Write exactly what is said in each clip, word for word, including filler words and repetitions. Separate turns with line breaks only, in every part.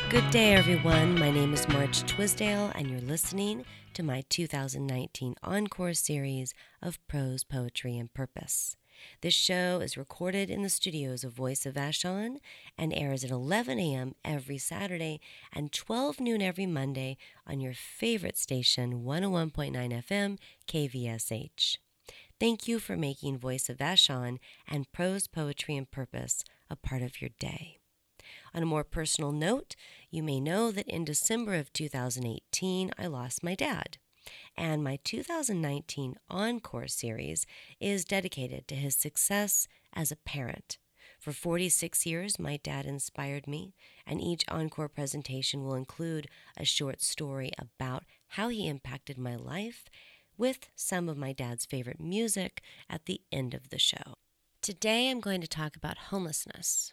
Good day, everyone. My name is Marge Twisdale, and you're listening to my two thousand nineteen Encore series of prose, poetry, and purpose. This show is recorded in the studios of Voice of Vashon and airs at eleven a.m. every Saturday and twelve noon every Monday on your favorite station, one oh one point nine F M, K V S H. Thank you for making Voice of Vashon and prose, poetry, and purpose a part of your day. On a more personal note, you may know that in December of two thousand eighteen, I lost my dad, and my two thousand nineteen Encore series is dedicated to his success as a parent. For forty-six years, my dad inspired me, and each Encore presentation will include a short story about how he impacted my life, with some of my dad's favorite music at the end of the show. Today, I'm going to talk about homelessness.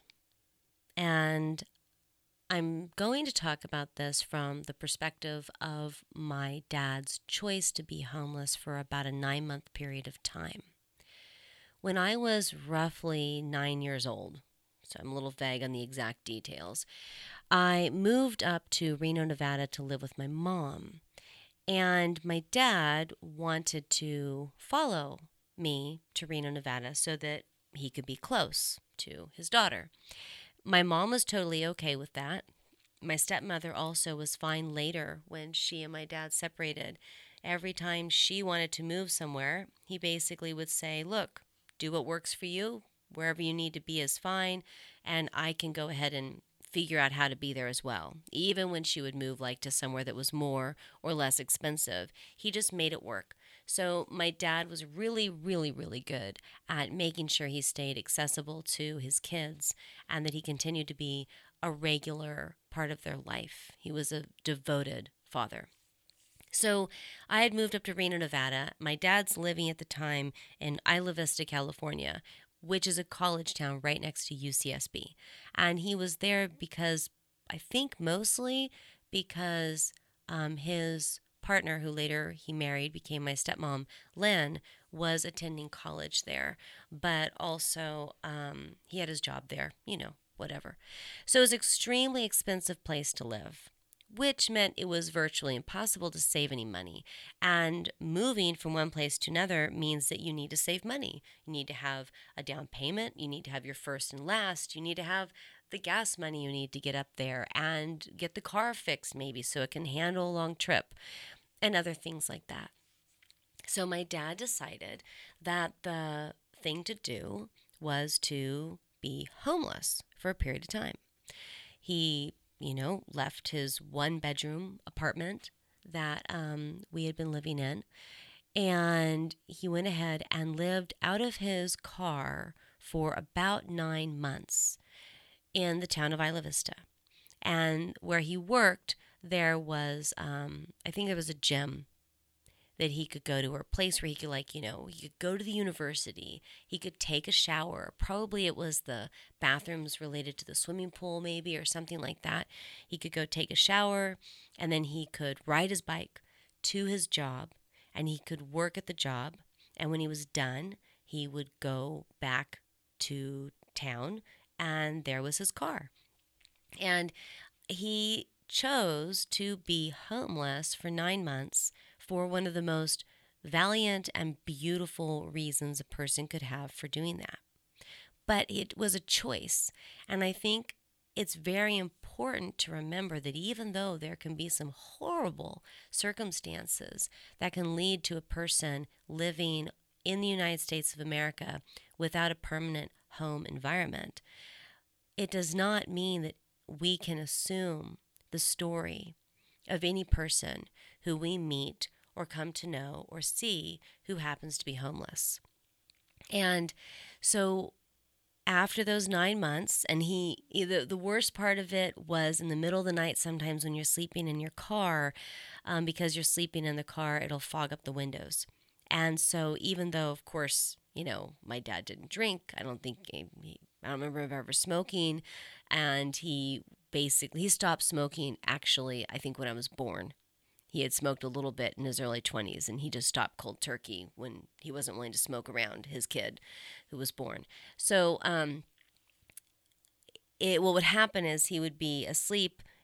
And I'm going to talk about this from the perspective of my dad's choice to be homeless for about a nine-month period of time. When I was roughly nine years old, so I'm a little vague on the exact details, I moved up to Reno, Nevada to live with my mom. And my dad wanted to follow me to Reno, Nevada so that he could be close to his daughter. My mom was totally okay with that. My stepmother also was fine later when she and my dad separated. Every time she wanted to move somewhere, he basically would say, look, do what works for you. Wherever you need to be is fine, and I can go ahead and figure out how to be there as well. Even when she would move like to somewhere that was more or less expensive, he just made it work. So my dad was really, really, really good at making sure he stayed accessible to his kids and that he continued to be a regular part of their life. He was a devoted father. So I had moved up to Reno, Nevada. My dad's living at the time in Isla Vista, California, which is a college town right next to U C S B. And he was there because, I think mostly because um, his partner, who later he married, became my stepmom, Lynn, was attending college there. But also um, he had his job there, you know, whatever. So it was an extremely expensive place to live, which meant it was virtually impossible to save any money. And moving from one place to another means that you need to save money. You need to have a down payment. You need to have your first and last. You need to have the gas money you need to get up there and get the car fixed maybe so it can handle a long trip and other things like that. So my dad decided that the thing to do was to be homeless for a period of time. He you know, left his one-bedroom apartment that um, we had been living in, and he went ahead and lived out of his car for about nine months in the town of Isla Vista. And where he worked, there was, um, I think there was a gym that he could go to, or a place where he could, like, you know, he could go to the university, he could take a shower. Probably it was the bathrooms related to the swimming pool maybe, or something like that. He could go take a shower, and then he could ride his bike to his job, and he could work at the job. And when he was done, he would go back to town, and there was his car. And he chose to be homeless for nine months for one of the most valiant and beautiful reasons a person could have for doing that. But it was a choice. And I think it's very important to remember that even though there can be some horrible circumstances that can lead to a person living in the United States of America without a permanent home environment, it does not mean that we can assume the story of any person who we meet or come to know or see who happens to be homeless. And so after those nine months, and he, the, the worst part of it was in the middle of the night sometimes when you're sleeping in your car, um, because you're sleeping in the car, it'll fog up the windows. And so even though, of course, you know, my dad didn't drink, I don't think, he, I don't remember him ever smoking, and he basically, he stopped smoking actually, I think when I was born. He had smoked a little bit in his early twenties, and he just stopped cold turkey when he wasn't willing to smoke around his kid who was born. So um, it, what would happen is he would be asleep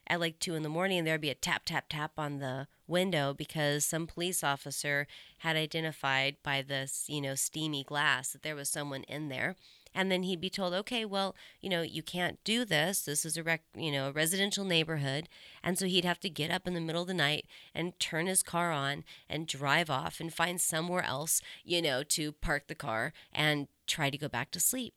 at like two in the morning, there'd be a tap, tap, tap on the window because some police officer had identified by this, you know, steamy glass that there was someone in there. And then he'd be told, okay, well, you know, you can't do this. This is a rec- you know, a residential neighborhood. And so he'd have to get up in the middle of the night and turn his car on and drive off and find somewhere else, you know, to park the car and try to go back to sleep.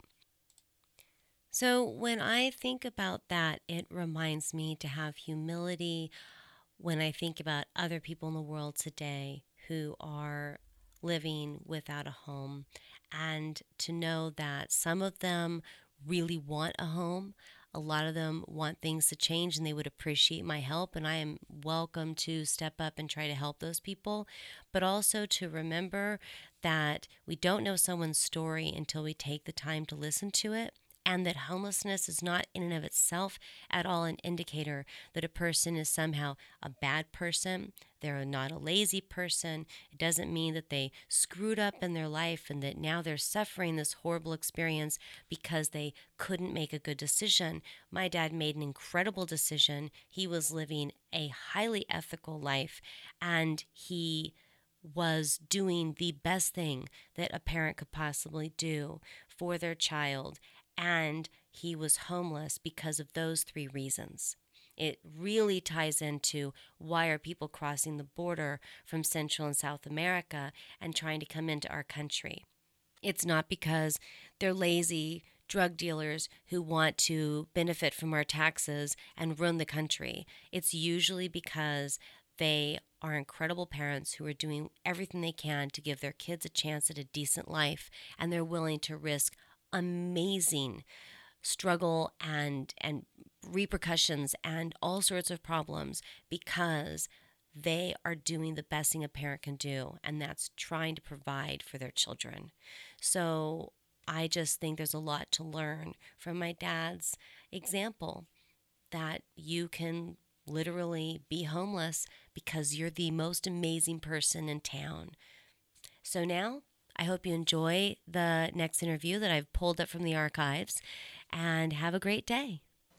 So when I think about that, it reminds me to have humility when I think about other people in the world today who are living without a home, and to know that some of them really want a home. A lot of them want things to change and they would appreciate my help, and I am welcome to step up and try to help those people. But also to remember that we don't know someone's story until we take the time to listen to it, and that homelessness is not in and of itself at all an indicator that a person is somehow a bad person. They're not a lazy person. It doesn't mean that they screwed up in their life and that now they're suffering this horrible experience because they couldn't make a good decision. My dad made an incredible decision. He was living a highly ethical life, and he was doing the best thing that a parent could possibly do for their child. And he was homeless because of those three reasons. It really ties into why are people crossing the border from Central and South America and trying to come into our country. It's not because they're lazy drug dealers who want to benefit from our taxes and run the country. It's usually because they are incredible parents who are doing everything they can to give their kids a chance at a decent life, and they're willing to risk amazing struggle and and repercussions and all sorts of problems because they are doing the best thing a parent can do, and that's trying to provide for their children. So I just think there's a lot to learn from my dad's example, that you can literally be homeless because you're the most amazing person in town. So now I hope you enjoy the next interview that I've pulled up from the archives, and have a great day.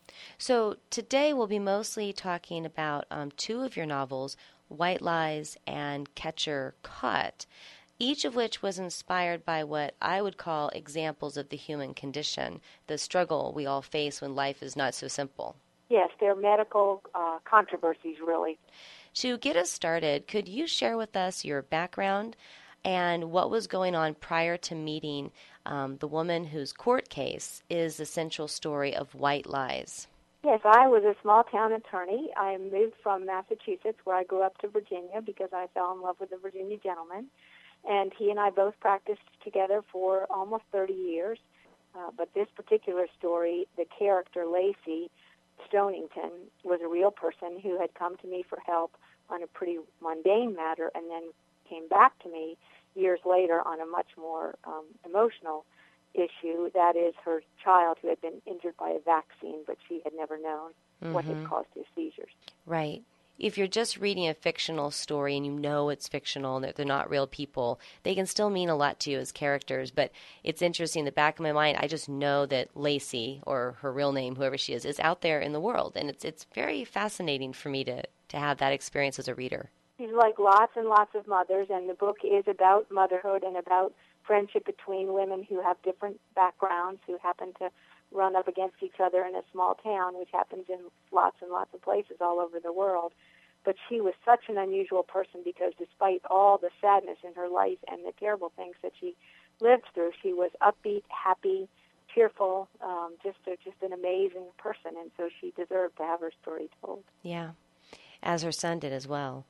So today we'll be mostly talking about um, two of your novels, White Lies and Catcher Caught, each of which was inspired by what I would call examples of the human condition, the struggle we all face when life is not so simple.
Yes, they're medical uh, controversies, really.
To get us started, could you share with us your background and what was going on prior to meeting um, the woman whose court case is the central story of White Lies?
Yes, I was a small-town attorney. I moved from Massachusetts, where I grew up, to Virginia because I fell in love with a Virginia gentleman. And he and I both practiced together for almost thirty years. Uh, but this particular story, the character Lacey Stonington was a real person who had come to me for help on a pretty mundane matter and then came back to me years later on a much more um, emotional issue. That is her child who had been injured by a vaccine, but she had never known mm-hmm. what had caused his seizures.
Right. If you're just reading a fictional story and you know it's fictional and that they're not real people, they can still mean a lot to you as characters. But it's interesting, in the back of my mind, I just know that Lacey, or her real name, whoever she is, is out there in the world. And it's it's very fascinating for me to, to have that experience as a reader.
She's like lots and lots of mothers, and the book is about motherhood and about friendship between women who have different backgrounds, who happen to run up against each other in a small town, which happens in lots and lots of places all over the world. But she was such an unusual person because despite all the sadness in her life and the terrible things that she lived through, she was upbeat, happy, cheerful, um, just a, just an amazing person, and so she deserved to have her story told.
Yeah, as her son did as well.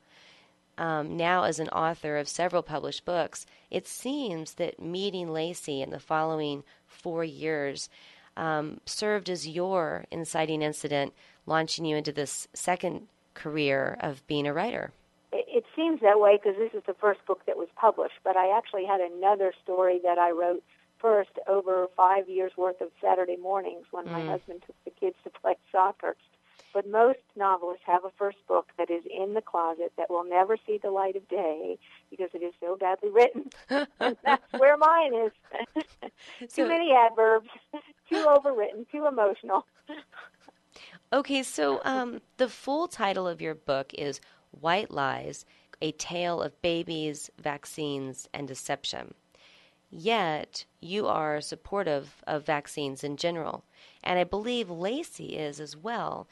Um, now, as an author of several published books, it seems that meeting Lacey in the following four years um, served as your inciting incident, launching you into this second career of being a writer.
It, it seems that way because this is the first book that was published, but I actually had another story that I wrote first over five years' worth of Saturday mornings when mm. my husband took the kids to play soccer. But most novelists have a first book that is in the closet that will never see the light of day because it is so badly written. And that's where mine is.
So,
too many adverbs, too overwritten, too emotional.
Okay, so um, the full title of your book is White Lies, A Tale of Babies, Vaccines, and Deception. Yet, you are supportive of vaccines in general, and I believe Lacey is as well.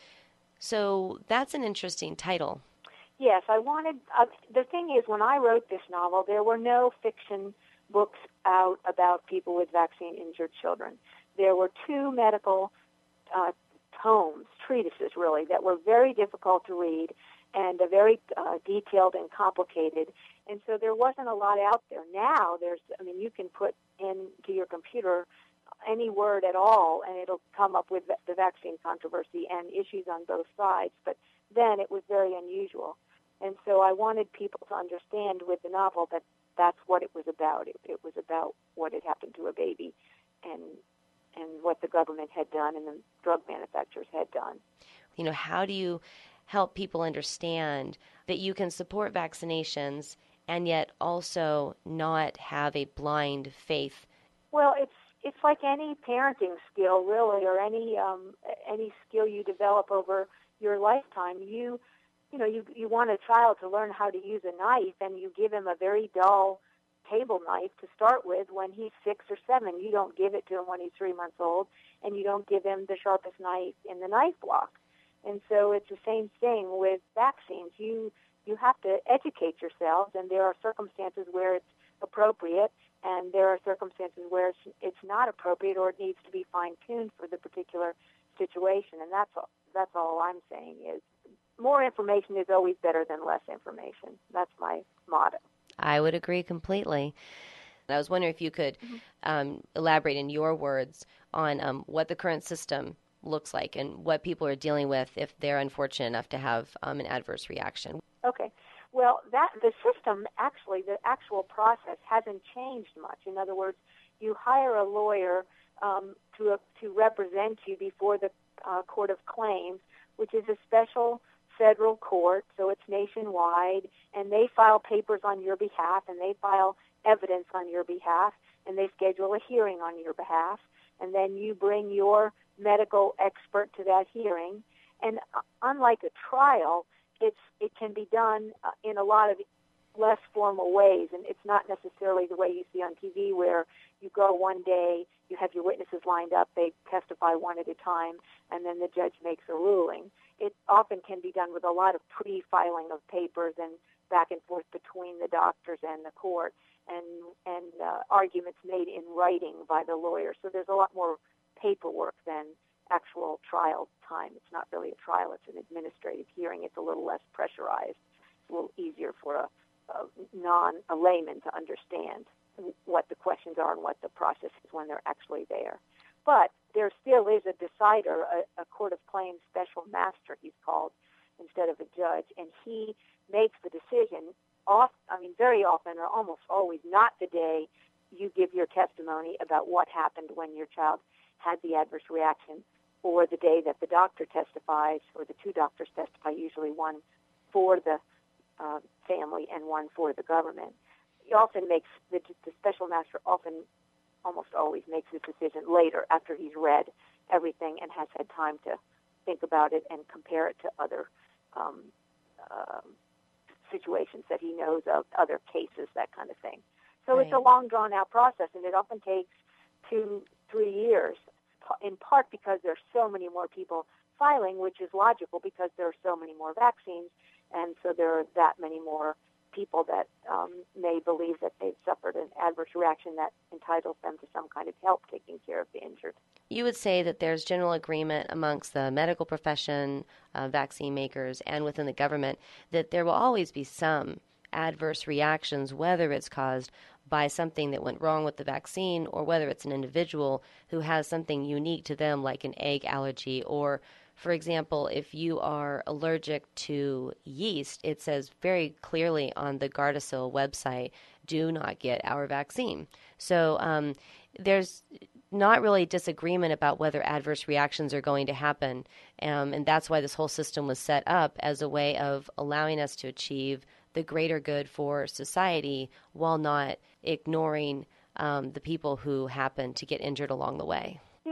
So that's an interesting title.
Yes, I wanted, uh, the thing is, when I wrote this novel, there were no fiction books out about people with vaccine-injured children. There were two medical uh, tomes, treatises really, that were very difficult to read and uh, very uh, detailed and complicated. And so there wasn't a lot out there. Now there's, I mean, you can put into your computer any word at all, and it'll come up with the vaccine controversy and issues on both sides. But then it was very unusual. And so I wanted people to understand with the novel that that's what it was about. It, it was about what had happened to a baby and and what the government had done and the drug manufacturers had done.
You know, how do you help people understand that you can support vaccinations and yet also not have a blind faith?
Well, it's it's like any parenting skill, really, or any um, any skill you develop over your lifetime. You you know, you you want a child to learn how to use a knife, and you give him a very dull table knife to start with when he's six or seven. You don't give it to him when he's three months old, and you don't give him the sharpest knife in the knife block. And so it's the same thing with vaccines. You you have to educate yourselves, and there are circumstances where it's appropriate, and there are circumstances where it's, it's not appropriate or it needs to be fine-tuned for the particular situation. And that's all, that's all I'm saying is more information is always better than less information. That's my motto.
I would agree completely. I was wondering if you could mm-hmm. um, elaborate in your words on um, what the current system looks like and what people are dealing with if they're unfortunate enough to have um, an adverse reaction.
Okay. Well, that the system, actually, the actual process hasn't changed much. In other words, you hire a lawyer um, to uh, to represent you before the uh, Court of Claims, which is a special federal court, so it's nationwide, and they file papers on your behalf, and they file evidence on your behalf, and they schedule a hearing on your behalf, and then you bring your medical expert to that hearing. And uh, unlike a trial, it's it can be done uh, in a lot of less formal ways, and it's not necessarily the way you see on T V where you go one day, you have your witnesses lined up, they testify one at a time, and then the judge makes a ruling. It often can be done with a lot of pre-filing of papers and back and forth between the doctors and the court, and and uh, arguments made in writing by the lawyer. So there's a lot more paperwork than actual trial time. It's not really a trial, it's an administrative hearing. It's a little less pressurized. It's a little easier for a, a non a layman to understand what the questions are and what the process is when they're actually there. But there still is a decider, a, a court of claims special master, he's called, instead of a judge, and he makes the decision, off, I mean, very often or almost always not the day you give your testimony about what happened when your child had the adverse reaction, or the day that the doctor testifies, or the two doctors testify, usually one for the uh, family and one for the government. He often makes, the, the special master often, almost always makes his decision later after he's read everything and has had time to think about it and compare it to other um, uh, situations that he knows of, other cases, that kind of thing. So right. It's a long, drawn-out process, and it often takes two, three years, in part because there's so many more people filing, which is logical because there are so many more vaccines, and so there are that many more people that um, may believe that they've suffered an adverse reaction that entitles them to some kind of help taking care of the injured.
You would say that there's general agreement amongst the medical profession, uh, vaccine makers, and within the government that there will always be some adverse reactions, whether it's caused by something that went wrong with the vaccine or whether it's an individual who has something unique to them like an egg allergy, or for example, if you are allergic to yeast, it says very clearly on the Gardasil website, do not get our vaccine. So um, there's not really disagreement about whether adverse reactions are going to happen, um, and that's why this whole system was set up as a way of allowing us to achieve the greater good for society while not ignoring um, the people who happen to get injured along the way.
You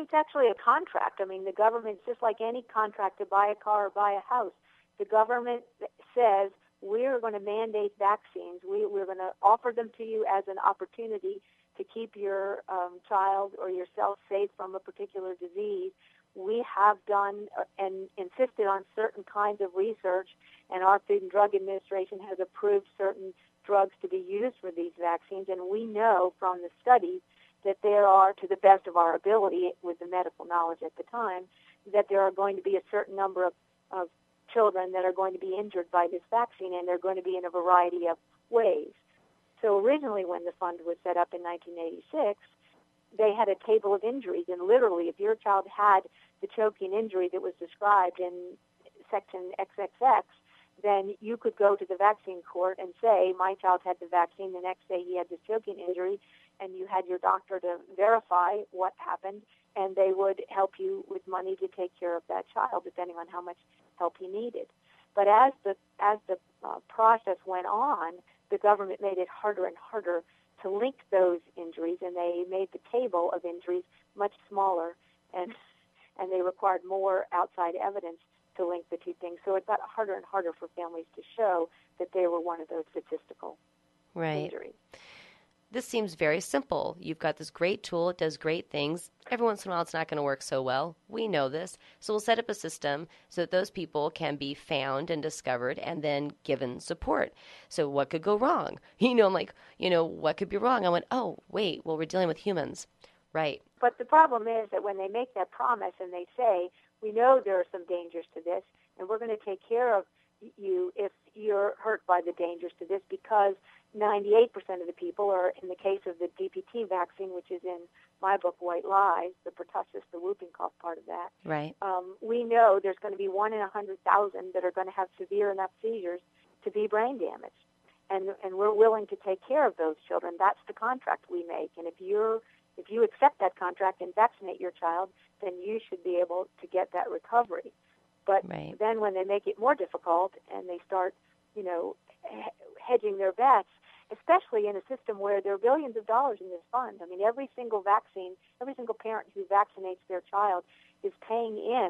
it's actually a contract. I mean, the government's just like any contract to buy a car or buy a house. The government says, we're going to mandate vaccines. We, we're going to offer them to you as an opportunity to keep your um, child or yourself safe from a particular disease. We have done and insisted on certain kinds of research, and our Food and Drug Administration has approved certain drugs to be used for these vaccines, and we know from the studies that there are, to the best of our ability with the medical knowledge at the time, that there are going to be a certain number of, of children that are going to be injured by this vaccine, and they're going to be in a variety of ways. So originally when the fund was set up in nineteen eighty-six, they had a table of injuries, and literally if your child had the choking injury that was described in section triple X, then you could go to the vaccine court and say, my child had the vaccine, the next day he had this choking injury, and you had your doctor to verify what happened, and they would help you with money to take care of that child, depending on how much help he needed. But as the as the uh, process went on, the government made it harder and harder to link those injuries, and they made the table of injuries much smaller, and and they required more outside evidence to link the two things. So it got harder and harder for families to show that they were one of those statistical
right.
injuries.
This seems very simple. You've got this great tool. It does great things. Every once in a while, it's not going to work so well. We know this. So we'll set up a system so that those people can be found and discovered and then given support. So what could go wrong? You know, I'm like, you know, what could be wrong? I went, oh, wait, well, we're dealing with humans. Right.
But the problem is that when they make that promise and they say, we know there are some dangers to this, and we're going to take care of you if you're hurt by the dangers to this, because ninety-eight percent of the people are, in the case of the D P T vaccine, which is in my book, White Lies, the pertussis, the whooping cough part of that.
Right.
Um, we know there's going to be one in a hundred thousand that are going to have severe enough seizures to be brain damaged, and and we're willing to take care of those children. That's the contract we make, and if you're if you accept that contract and vaccinate your child, then you should be able to get that recovery. But
right.
then when they make it more difficult and they start, you know, hedging their bets, especially in a system where there are billions of dollars in this fund. I mean, every single vaccine, every single parent who vaccinates their child is paying in,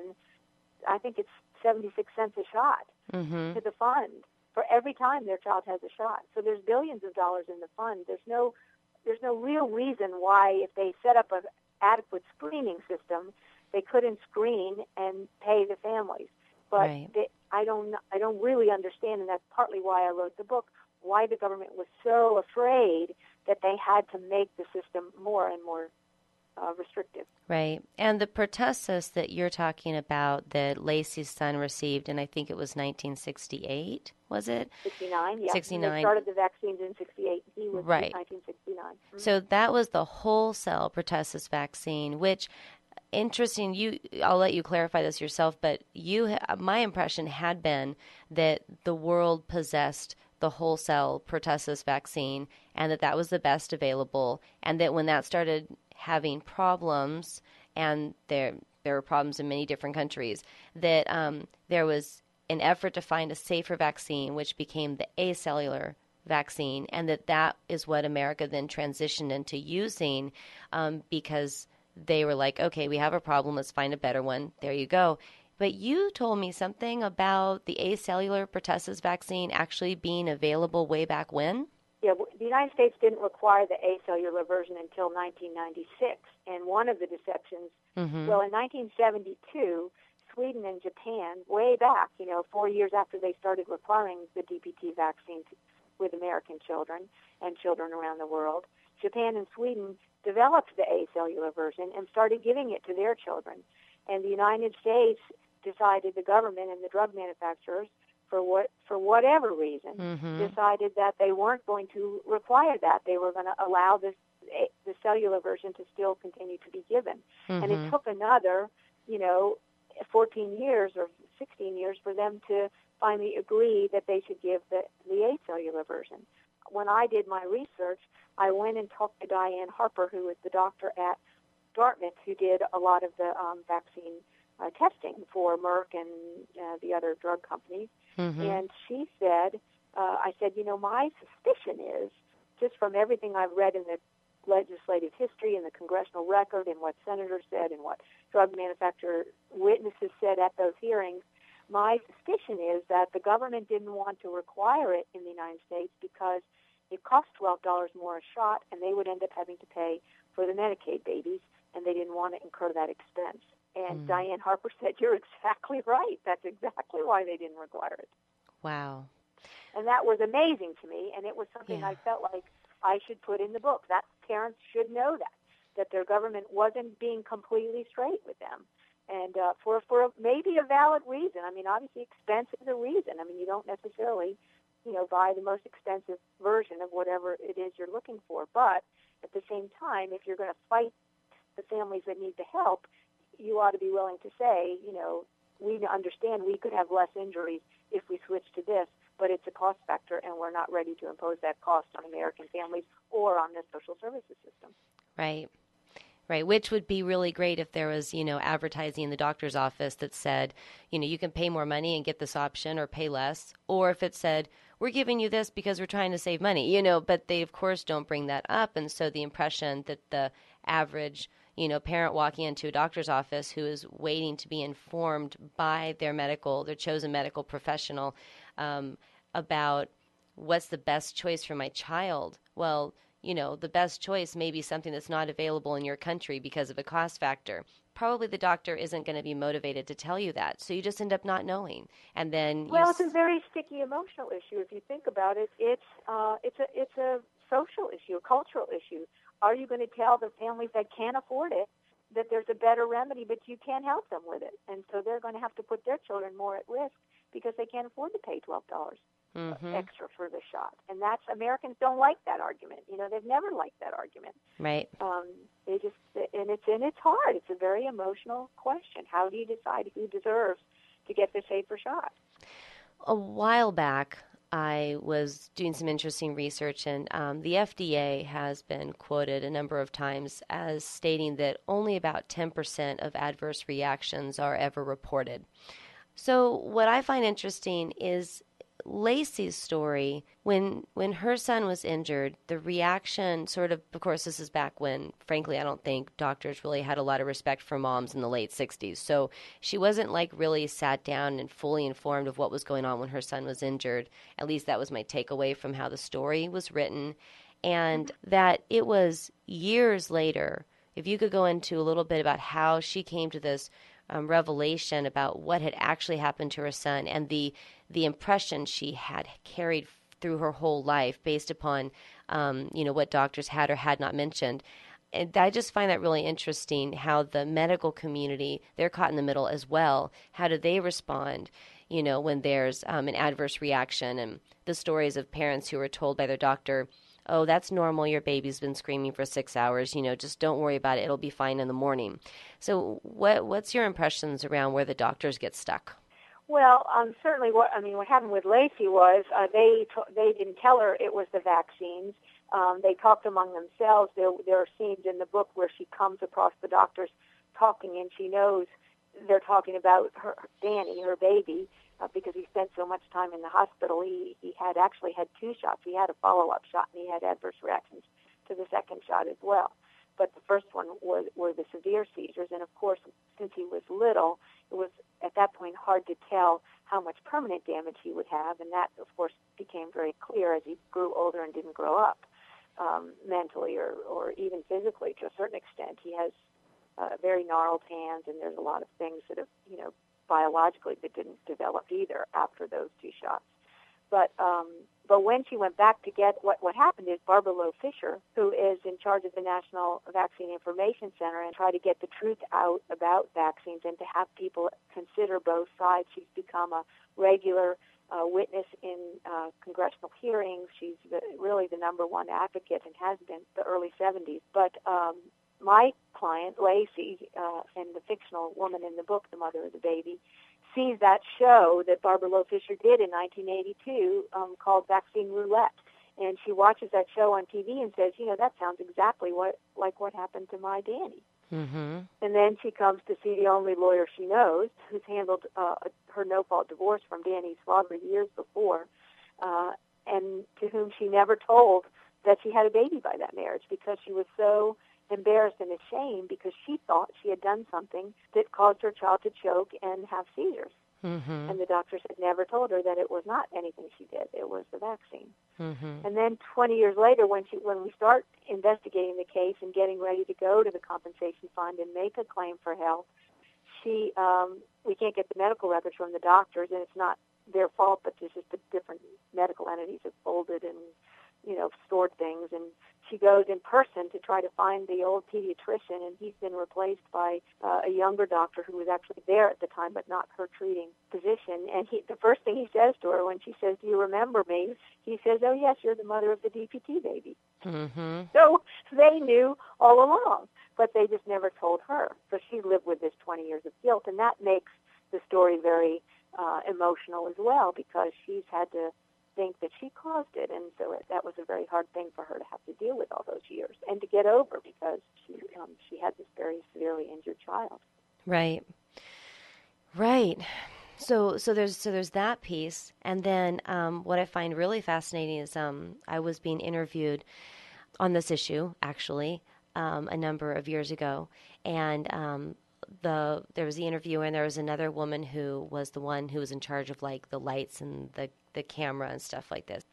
I think it's seventy-six cents a shot
mm-hmm.
to the fund for every time their child has a shot. So there's billions of dollars in the fund. There's no there's no real reason why, if they set up an adequate screening system, they couldn't screen and pay the families. But
right.
they, I don't I don't really understand, and that's partly why I wrote the book, why the government was so afraid that they had to make the system more and more uh, restrictive.
Right. And the pertussis that you're talking about that Lacey's son received, and I think it was nineteen sixty-eight, was it?
sixty-nine, yeah.
sixty-nine.
And they started the vaccines in sixty-eight. He was
right.
in nineteen sixty-nine. Mm-hmm.
So that was the whole cell pertussis vaccine, which... Interesting. You, I'll let you clarify this yourself, but you, my impression had been that the world possessed the whole cell pertussis vaccine, and that that was the best available, and that when that started having problems, and there there were problems in many different countries, that um, there was an effort to find a safer vaccine, which became the acellular vaccine, and that that is what America then transitioned into using, um, because they were like, okay, we have a problem, let's find a better one. There you go. But you told me something about the acellular pertussis vaccine actually being available way back when?
Yeah, the United States didn't require the acellular version until nineteen ninety-six. And one of the deceptions, mm-hmm. well, in nineteen seventy-two, Sweden and Japan, way back, you know, four years after they started requiring the D P T vaccine with American children and children around the world, Japan and Sweden developed the acellular version and started giving it to their children. And the United States decided, the government and the drug manufacturers, for what for whatever reason, mm-hmm. decided that they weren't going to require that. They were going to allow this the cellular version to still continue to be given. Mm-hmm. And it took another, you know, fourteen years or sixteen years for them to finally agree that they should give the, the acellular version. When I did my research, I went and talked to Diane Harper, who was the doctor at Dartmouth, who did a lot of the um, vaccine uh, testing for Merck and uh, the other drug companies. Mm-hmm. And she said, uh, I said, you know, my suspicion is, just from everything I've read in the legislative history and the congressional record and what senators said and what drug manufacturer witnesses said at those hearings, my suspicion is that the government didn't want to require it in the United States because it cost twelve dollars more a shot, and they would end up having to pay for the Medicaid babies, and they didn't want to incur that expense. And mm. Diane Harper said, "You're exactly right. That's exactly why they didn't require it."
Wow.
And that was amazing to me, and it was something
yeah.
I felt like I should put in the book. That parents should know that, that their government wasn't being completely straight with them. And uh, for, for a, maybe a valid reason. I mean, obviously expense is a reason. I mean, you don't necessarily, you know, buy the most expensive version of whatever it is you're looking for. But at the same time, if you're going to fight the families that need the help, you ought to be willing to say, you know, we understand we could have less injuries if we switch to this, but it's a cost factor, and we're not ready to impose that cost on American families or on the social services system.
Right. Right, which would be really great if there was, you know, advertising in the doctor's office that said, you know, you can pay more money and get this option or pay less, or if it said, we're giving you this because we're trying to save money, you know, but they, of course, don't bring that up. And so the impression that the average, you know, parent walking into a doctor's office who is waiting to be informed by their medical, their chosen medical professional um, about what's the best choice for my child, well, you know, the best choice may be something that's not available in your country because of a cost factor. Probably the doctor isn't going to be motivated to tell you that, so you just end up not knowing. And then
well,
you
it's a very sticky emotional issue. If you think about it, it's uh, it's a it's a social issue, a cultural issue. Are you going to tell the families that can't afford it that there's a better remedy, but you can't help them with it, and so they're going to have to put their children more at risk because they can't afford to pay twelve dollars. Mm-hmm. extra for the shot, and that's Americans don't like that argument. You know, they've never liked that argument.
Right.
Um, they just and it's and it's hard. It's a very emotional question. How do you decide who deserves to get the safer shot?
A while back, I was doing some interesting research, and um, the F D A has been quoted a number of times as stating that only about ten percent of adverse reactions are ever reported. So what I find interesting is Lacey's story. When when her son was injured, the reaction sort of, of course, this is back when, frankly, I don't think doctors really had a lot of respect for moms in the late sixties. So she wasn't like really sat down and fully informed of what was going on when her son was injured. At least that was my takeaway from how the story was written. And that it was years later, if you could go into a little bit about how she came to this Um, revelation about what had actually happened to her son and the the impression she had carried through her whole life based upon, um, you know, what doctors had or had not mentioned. And I just find that really interesting how the medical community, they're caught in the middle as well. How do they respond, you know, when there's um, an adverse reaction? And the stories of parents who are told by their doctor, oh, that's normal, your baby's been screaming for six hours, you know, just don't worry about it, it'll be fine in the morning. So what what's your impressions around where the doctors get stuck?
Well, um, certainly what I mean, what happened with Lacey was uh, they t- they didn't tell her it was the vaccines. Um, they talked among themselves. There, there are scenes in the book where she comes across the doctors talking, and she knows they're talking about her Danny, her baby, uh, because he spent so much time in the hospital. He he had actually had two shots. He had a follow-up shot, and he had adverse reactions to the second shot as well. But the first one was were the severe seizures, and of course, since he was little, it was at that point hard to tell how much permanent damage he would have, and that, of course, became very clear as he grew older and didn't grow up um, mentally or, or even physically to a certain extent. He has uh, very gnarled hands, and there's a lot of things that have, you know, biologically that didn't develop either after those two shots. But um, but when she went back to get what what happened is Barbara Loe Fisher, who is in charge of the National Vaccine Information Center, and try to get the truth out about vaccines and to have people consider both sides. She's become a regular uh, witness in uh, congressional hearings. She's the, really the number one advocate and has been the early seventies. But um, my client, Lacey, uh, and the fictional woman in the book, the mother of the baby, sees that show that Barbara Loe Fisher did in nineteen eighty-two um, called Vaccine Roulette. And she watches that show on T V and says, you know, that sounds exactly what like what happened to my Danny. Mm-hmm. And then she comes to see the only lawyer she knows, who's handled uh, her no-fault divorce from Danny's father years before, uh, and to whom she never told that she had a baby by that marriage because she was so embarrassed and ashamed because she thought she had done something that caused her child to choke and have seizures.
Mm-hmm.
And the doctors had never told her that it was not anything she did. It was the vaccine.
Mm-hmm.
And then twenty years later, when she, when we start investigating the case and getting ready to go to the compensation fund and make a claim for health, she um, we can't get the medical records from the doctors, and it's not their fault, but there's just the different medical entities have folded and, you know, stored things. And she goes in person to try to find the old pediatrician, and he's been replaced by uh, a younger doctor who was actually there at the time, but not her treating physician. And he, the first thing he says to her when she says, "Do you remember me?" He says, "Oh, yes, you're the mother of the D P T baby."
Mm-hmm.
So they knew all along, but they just never told her. So she lived with this twenty years of guilt, and that makes the story very uh, emotional as well, because she's had to think that she caused it, and so it, that was a very hard thing for her to have to deal with all those years and to get over, because she um, she had this very severely injured child.
Right. Right. So so there's so there's that piece, and then um, what I find really fascinating is um, I was being interviewed on this issue actually um, a number of years ago, and um, the there was the interviewer, and there was another woman who was the one who was in charge of like the lights and the the camera and stuff like this.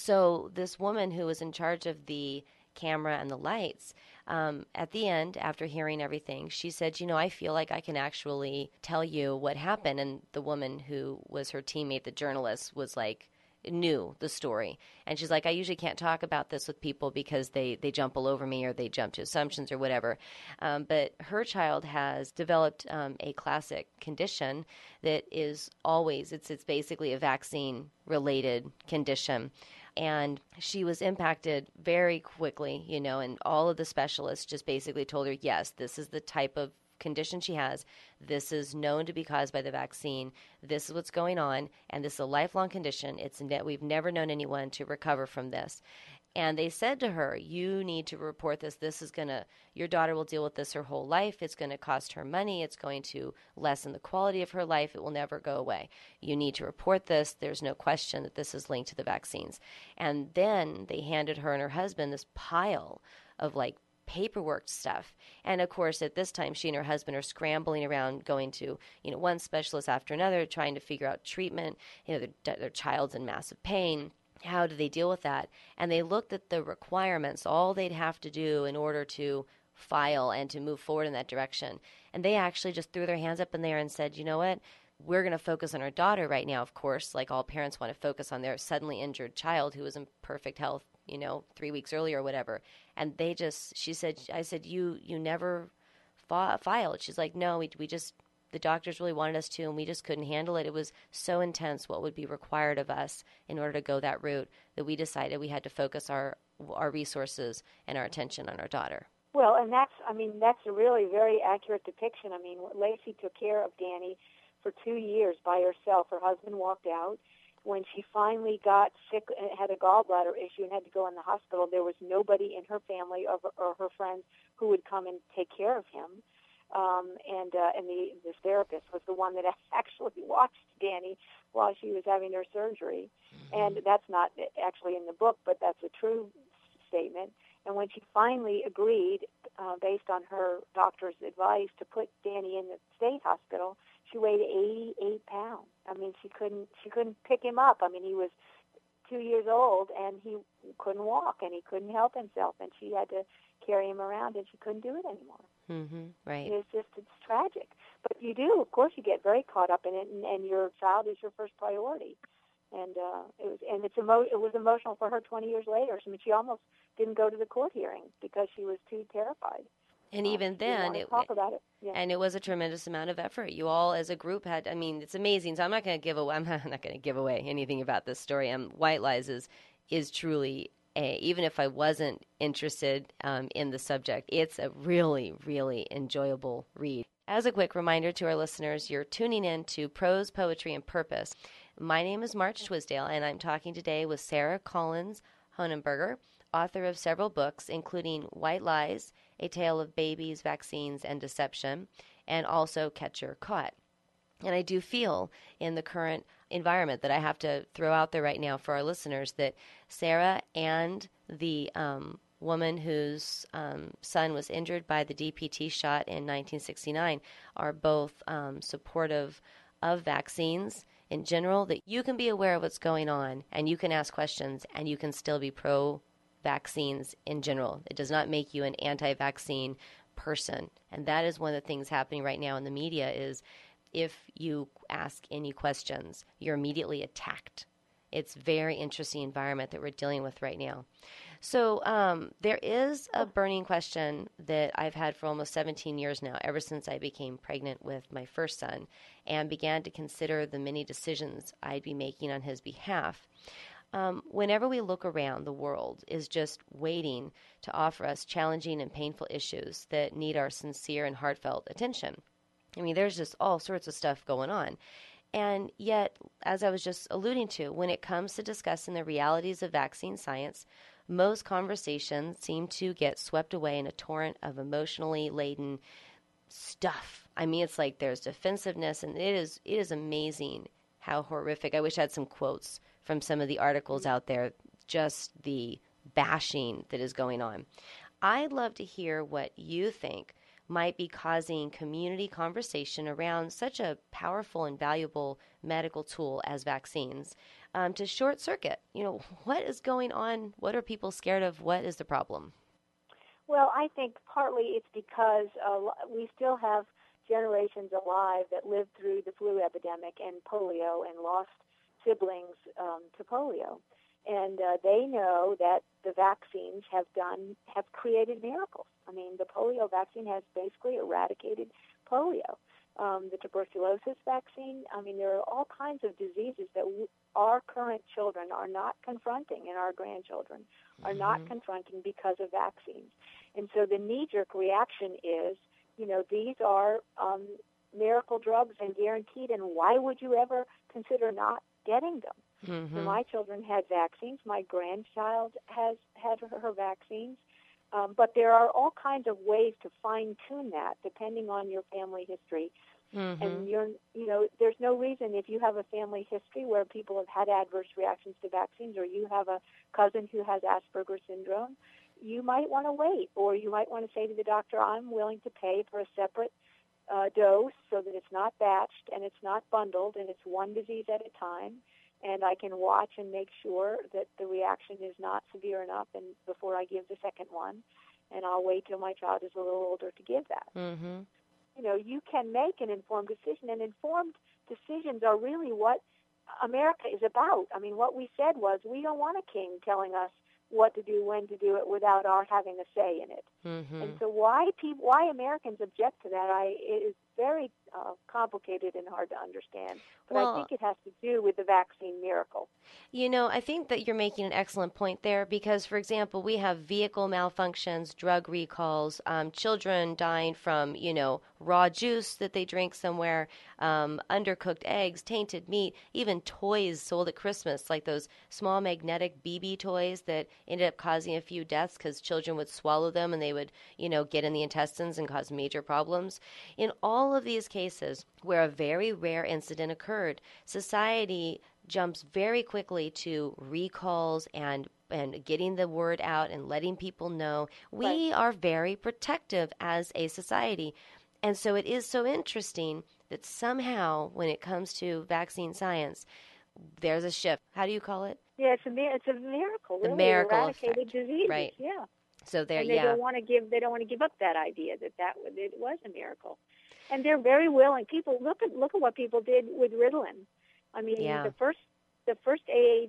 So this woman who was in charge of the camera and the lights, um, at the end, after hearing everything, she said, you know, I feel like I can actually tell you what happened. And the woman who was her teammate, the journalist, was like, knew the story. And she's like, I usually can't talk about this with people because they, they jump all over me or they jump to assumptions or whatever. Um, but her child has developed um, a classic condition that is always, it's, it's basically a vaccine-related condition. And she was impacted very quickly, you know, and all of the specialists just basically told her, yes, this is the type of condition she has. This is known to be caused by the vaccine. This is what's going on, and this is a lifelong condition. It's ne- we've never known anyone to recover from this. And they said to her, you need to report this. This is going to, your daughter will deal with this her whole life. It's going to cost her money. It's going to lessen the quality of her life. It will never go away. You need to report this. There's no question that this is linked to the vaccines. And then they handed her and her husband this pile of like paperwork stuff. And of course, at this time, she and her husband are scrambling around, going to, you know, one specialist after another, trying to figure out treatment. You know, their, their child's in massive pain. How do they deal with that? And they looked at the requirements, all they'd have to do in order to file and to move forward in that direction. And they actually just threw their hands up in there and said, you know what? We're going to focus on our daughter right now, of course, like all parents want to focus on their suddenly injured child who was in perfect health, you know, three weeks earlier or whatever. And they just, she said, I said, you you never fa- filed. She's like, no, we we just, the doctors really wanted us to, and we just couldn't handle it. It was so intense what would be required of us in order to go that route that we decided we had to focus our our resources and our attention on our daughter.
Well, and that's, I mean, that's a really very accurate depiction. I mean, Lacey took care of Danny for two years by herself. Her husband walked out. When she finally got sick and had a gallbladder issue and had to go in the hospital, there was nobody in her family or, or her friends who would come and take care of him. Um, and uh, and the this therapist was the one that actually watched Danny while she was having her surgery. And that's not actually in the book, but that's a true statement. And when she finally agreed, uh, based on her doctor's advice, to put Danny in the state hospital, she weighed eighty-eight pounds. I mean, she couldn't she couldn't pick him up. I mean, he was two years old, and he couldn't walk, and he couldn't help himself, and she had to carry him around, and she couldn't do it anymore.
Mm-hmm. Right.
It's just, it's tragic. But you do, of course, you get very caught up in it, and, and your child is your first priority. And uh, it was, and it's emo- it was emotional for her twenty years later. I mean, she almost didn't go to the court hearing because she was too terrified.
And even
um,
then, it,
talk about it. Yeah.
And it was a tremendous amount of effort. You all, as a group, had. I mean, it's amazing. So I'm not going to give away. I'm not, not going to give away anything about this story. Um, White Lies is is truly. A, even if I wasn't interested um, in the subject, it's a really, really enjoyable read. As a quick reminder to our listeners, you're tuning in to Prose, Poetry, and Purpose. My name is March Twisdale, and I'm talking today with Sarah Collins Honenberger, author of several books, including White Lies, A Tale of Babies, Vaccines, and Deception, and also Catcher Caught. And I do feel in the current environment that I have to throw out there right now for our listeners, that Sarah and the um, woman whose um, son was injured by the D P T shot in nineteen sixty-nine are both um, supportive of vaccines in general, that you can be aware of what's going on and you can ask questions and you can still be pro-vaccines in general. It does not make you an anti-vaccine person. And that is one of the things happening right now in the media is if you ask any questions, you're immediately attacked. It's a very interesting environment that we're dealing with right now. So um, there is a burning question that I've had for almost seventeen years now, ever since I became pregnant with my first son and began to consider the many decisions I'd be making on his behalf. Um, whenever we look around, the world is just waiting to offer us challenging and painful issues that need our sincere and heartfelt attention. I mean, there's just all sorts of stuff going on. And yet, as I was just alluding to, when it comes to discussing the realities of vaccine science, most conversations seem to get swept away in a torrent of emotionally laden stuff. I mean, it's like there's defensiveness, and it is it is amazing how horrific. I wish I had some quotes from some of the articles out there, just the bashing that is going on. I'd love to hear what you think might be causing community conversation around such a powerful and valuable medical tool as vaccines um, to short circuit. You know, what is going on? What are people scared of? What is the problem?
Well, I think partly it's because uh, we still have generations alive that lived through the flu epidemic and polio and lost siblings um, to polio. And uh, they know that the vaccines have done, have created miracles. I mean, the polio vaccine has basically eradicated polio. Um, the tuberculosis vaccine, I mean, there are all kinds of diseases that w- our current children are not confronting and our grandchildren are mm-hmm. not confronting because of vaccines. And so the knee-jerk reaction is, you know, these are um, miracle drugs and guaranteed, and why would you ever consider not getting them? Mm-hmm. So my children had vaccines. My grandchild has had her, her vaccines. Um, but there are all kinds of ways to fine-tune that depending on your family history. Mm-hmm. And you're, you know, there's no reason if you have a family history where people have had adverse reactions to vaccines, or you have a cousin who has Asperger's syndrome, you might want to wait, or you might want to say to the doctor, I'm willing to pay for a separate uh, dose so that it's not batched and it's not bundled and it's one disease at a time. And I can watch and make sure that the reaction is not severe enough and before I give the second one. And I'll wait till my child is a little older to give that. Mm-hmm. You know, you can make an informed decision, and informed decisions are really what America is about. I mean, what we said was we don't want a king telling us what to do, when to do it, without our having a say in it. Mm-hmm. And so why people, why Americans object to that, I it is very uh, complicated and hard to understand. But well, I think it has to do with the vaccine miracle.
You know, I think that you're making an excellent point there because, for example, we have vehicle malfunctions, drug recalls, um, children dying from, you know, raw juice that they drink somewhere, um, undercooked eggs, tainted meat, even toys sold at Christmas, like those small magnetic B B toys that ended up causing a few deaths because children would swallow them and they would, you know, get in the intestines and cause major problems. In all of these cases where a very rare incident occurred, society jumps very quickly to recalls and and getting the word out and letting people know. We right. are very protective as a society. And so it is so interesting that somehow when it comes to vaccine science, there's a shift. How do you call it?
Yeah, it's a it's a miracle.
The
really.
miracle
eradicated
effect.
diseases.
Right.
Yeah.
So there,
and they
yeah.
don't want to give. They don't want to give up that idea that that it was a miracle, and they're very willing. People look at look at what people did with Ritalin. I mean,
yeah.
the first the first A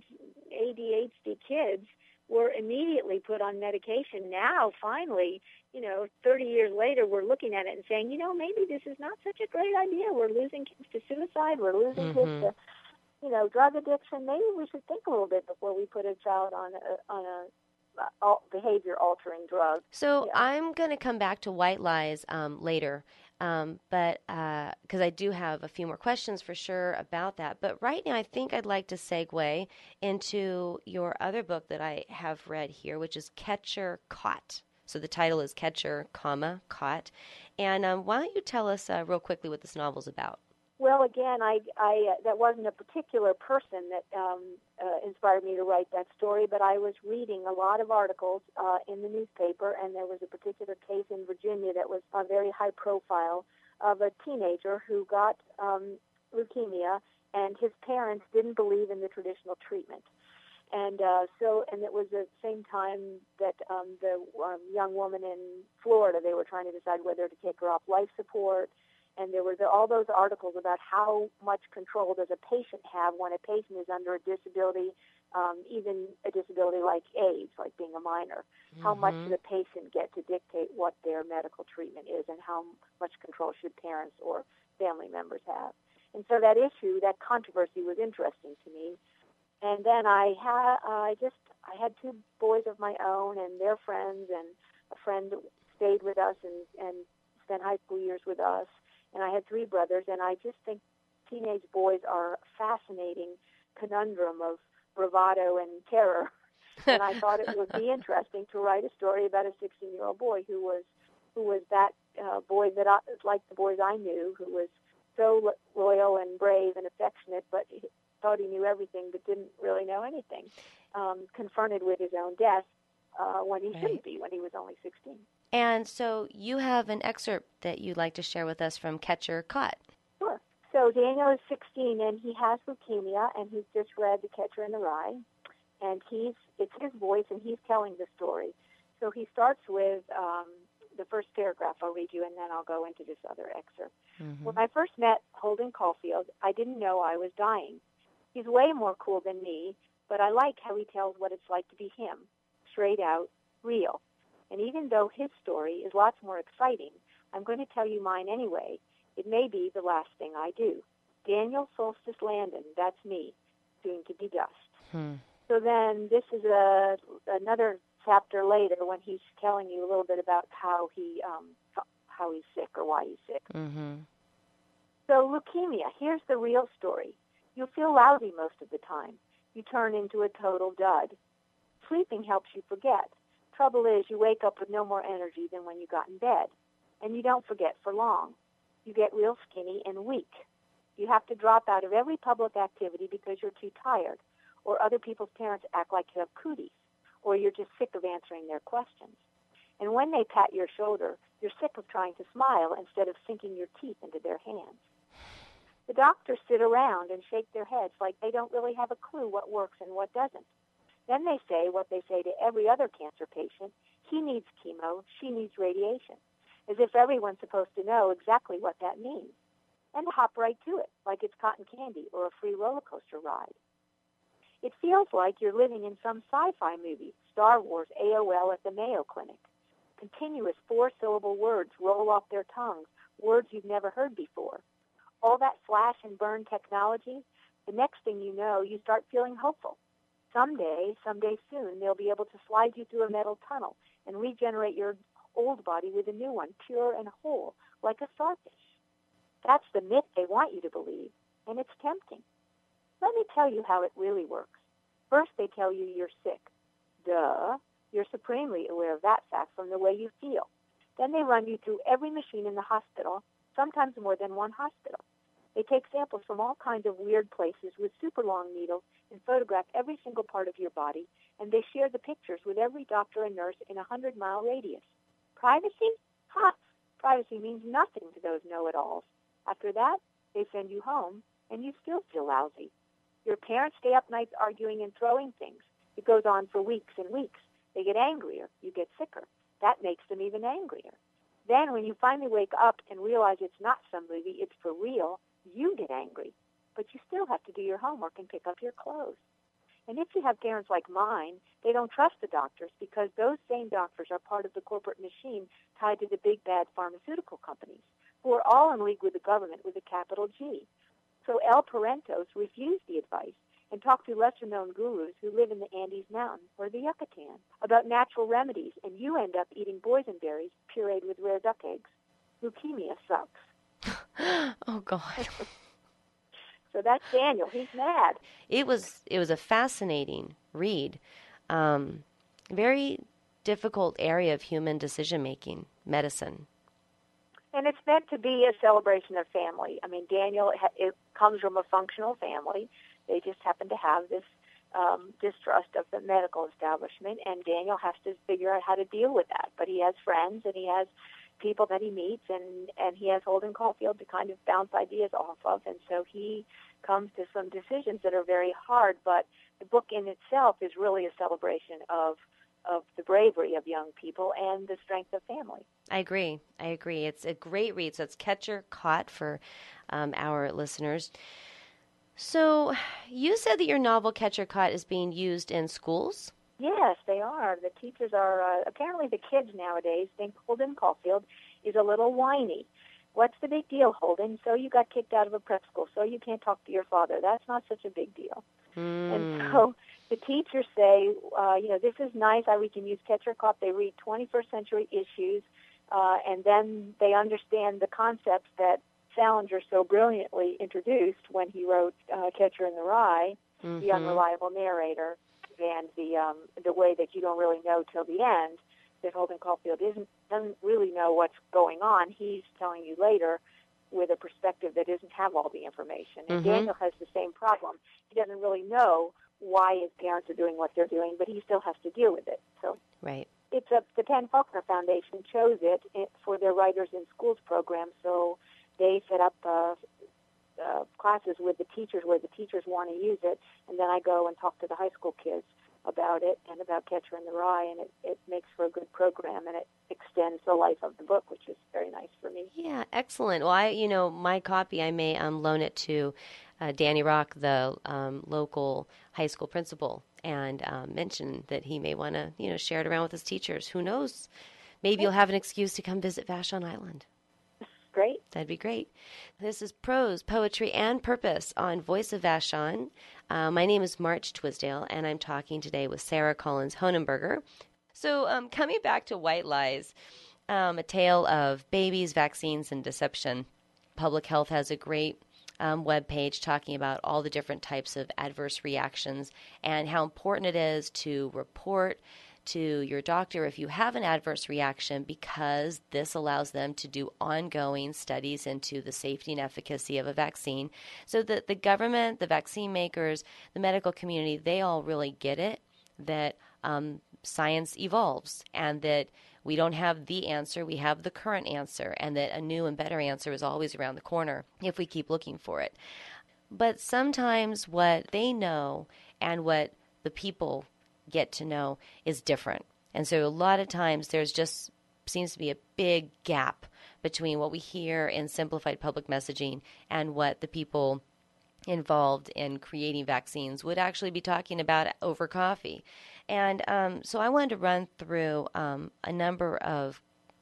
D H D kids were immediately put on medication. Now, finally, you know, thirty years later, we're looking at it and saying, you know, maybe this is not such a great idea. We're losing kids to suicide. We're losing mm-hmm. kids to, you know, drug addiction. Maybe we should think a little bit before we put a child on a, on a uh, behavior-altering drug.
So
yeah.
I'm going to come back to white lies um, later, um, but because uh, I do have a few more questions for sure about that. But right now, I think I'd like to segue into your other book that I have read here, which is Catcher Caught. So the title is Catcher, comma, Caught. And um, why don't you tell us uh, real quickly what this novel's about?
Well, again, I, I uh, that wasn't a particular person that um, uh, inspired me to write that story, but I was reading a lot of articles uh, in the newspaper, and there was a particular case in Virginia that was uh, very high profile of a teenager who got um, leukemia, and his parents didn't believe in the traditional treatment. And uh, so, and it was the same time that um, the um, young woman in Florida, they were trying to decide whether to take her off life support. And there were the, all those articles about how much control does a patient have when a patient is under a disability, um, even a disability like AIDS, like being a minor. Mm-hmm. How much should a patient get to dictate what their medical treatment is, and how much control should parents or family members have? And so that issue, that controversy was interesting to me. And then I had, I just, I had two boys of my own and their friends, and a friend stayed with us and, and spent high school years with us. And I had three brothers, and I just think teenage boys are a fascinating conundrum of bravado and terror. And I thought it would be interesting to write a story about a sixteen-year-old boy who was, who was that uh, boy that I, like the boys I knew, who was so lo- loyal and brave and affectionate, but he thought he knew everything but didn't really know anything, um, confronted with his own death uh, when he right. shouldn't be, when he was only sixteen.
And so you have an excerpt that you'd like to share with us from Catcher Caught.
Sure. So Daniel is sixteen, and he has leukemia, and he's just read The Catcher in the Rye, and he's it's his voice, and he's telling the story. So he starts with um, the first paragraph I'll read you, and then I'll go into this other excerpt. Mm-hmm. When I first met Holden Caulfield, I didn't know I was dying. He's way more cool than me, but I like how he tells what it's like to be him, straight out, real. And even though his story is lots more exciting, I'm going to tell you mine anyway. It may be the last thing I do. Daniel Solstice Landon, that's me, soon to be dust. Hmm. So then this is a, another chapter later when he's telling you a little bit about how he um, how he's sick or why he's sick. Mm-hmm. So leukemia, here's the real story. You feel lousy most of the time. You turn into a total dud. Sleeping helps you forget. Trouble is, you wake up with no more energy than when you got in bed. And you don't forget for long. You get real skinny and weak. You have to drop out of every public activity because you're too tired, or other people's parents act like you have cooties, or you're just sick of answering their questions. And when they pat your shoulder, you're sick of trying to smile instead of sinking your teeth into their hands. The doctors sit around and shake their heads like they don't really have a clue what works and what doesn't. Then they say what they say to every other cancer patient: he needs chemo, she needs radiation, as if everyone's supposed to know exactly what that means, and hop right to it, like it's cotton candy or a free roller coaster ride. It feels like you're living in some sci-fi movie, Star Wars A O L at the Mayo Clinic. Continuous four-syllable words roll off their tongues, words you've never heard before. All that flash and burn technology, the next thing you know, you start feeling hopeful. Someday, someday soon, they'll be able to slide you through a metal tunnel and regenerate your old body with a new one, pure and whole, like a starfish. That's the myth they want you to believe, and it's tempting. Let me tell you how it really works. First, they tell you you're sick. Duh. You're supremely aware of that fact from the way you feel. Then they run you through every machine in the hospital, sometimes more than one hospital. They take samples from all kinds of weird places with super long needles and photograph every single part of your body, and they share the pictures with every doctor and nurse in a hundred-mile radius. Privacy? Ha! Privacy means nothing to those know-it-alls. After that, they send you home, and you still feel lousy. Your parents stay up nights arguing and throwing things. It goes on for weeks and weeks. They get angrier. You get sicker. That makes them even angrier. Then when you finally wake up and realize it's not some movie, it's for real, you get angry. But you still have to do your homework and pick up your clothes. And if you have parents like mine, they don't trust the doctors because those same doctors are part of the corporate machine tied to the big bad pharmaceutical companies, who are all in league with the government with a capital G. So El Parentos refused the advice and talked to lesser-known gurus who live in the Andes Mountains or the Yucatan about natural remedies, and you end up eating boysenberries pureed with rare duck eggs. Leukemia sucks.
Oh, God.
So that's Daniel. He's mad.
It was it was a fascinating read. Um, very difficult area of human decision-making, medicine.
And it's meant to be a celebration of family. I mean, Daniel, it comes from a functional family. They just happen to have this um, distrust of the medical establishment, and Daniel has to figure out how to deal with that. But he has friends, and he has people that he meets, and, and he has Holden Caulfield to kind of bounce ideas off of. And so he comes to some decisions that are very hard, but the book in itself is really a celebration of of the bravery of young people and the strength of family.
I agree. I agree. It's a great read. So it's Catcher Caught for um, our listeners. So you said that your novel Catcher Caught is being used in schools?
Yes, they are. The teachers are, uh, apparently the kids nowadays think Holden Caulfield is a little whiny. What's the big deal, Holden? So you got kicked out of a prep school, so you can't talk to your father. That's not such a big deal. Mm. And so the teachers say, uh, you know, this is nice. I, we can use Catcher Caught. They read twenty-first century issues, uh, and then they understand the concepts that Salinger so brilliantly introduced when he wrote uh, Catcher in the Rye, mm-hmm. the unreliable narrator, and the um, the way that you don't really know till the end that Holden Caulfield isn't doesn't really know what's going on. He's telling you later with a perspective that doesn't have all the information. And mm-hmm. Daniel has the same problem. He doesn't really know why his parents are doing what they're doing, but he still has to deal with it. So
right.
It's a the Penn Faulkner Foundation chose it for their Writers in Schools program, so they set up uh, uh, classes with the teachers where the teachers want to use it, and then I go and talk to the high school kids about it and about Catcher in the Rye, and it, it makes for a good program, and it extends the life of the book, which is very nice for me.
Yeah, excellent. Well, I, you know, my copy, I may um, loan it to uh, Danny Rock, the um, local high school principal, and um, mention that he may want to, you know, share it around with his teachers. Who knows? Maybe okay. You'll have an excuse to come visit Vashon Island.
Great.
That'd be great. This is Prose, Poetry, and Purpose on Voice of Vashon. Uh, my name is March Twisdale, and I'm talking today with Sarah Collins Honenberger. So um, coming back to White Lies, um, a tale of babies, vaccines, and deception. Public Health has a great um, webpage talking about all the different types of adverse reactions and how important it is to report to your doctor if you have an adverse reaction, because this allows them to do ongoing studies into the safety and efficacy of a vaccine, so that the government, the vaccine makers, the medical community, they all really get it, that um, science evolves and that we don't have the answer, we have the current answer, and that a new and better answer is always around the corner if we keep looking for it. But sometimes what they know and what the people get to know is different. And so a lot of times there's just seems to be a big gap between what we hear in simplified public messaging and what the people involved in creating vaccines would actually be talking about over coffee. And um, so I wanted to run through um, a number of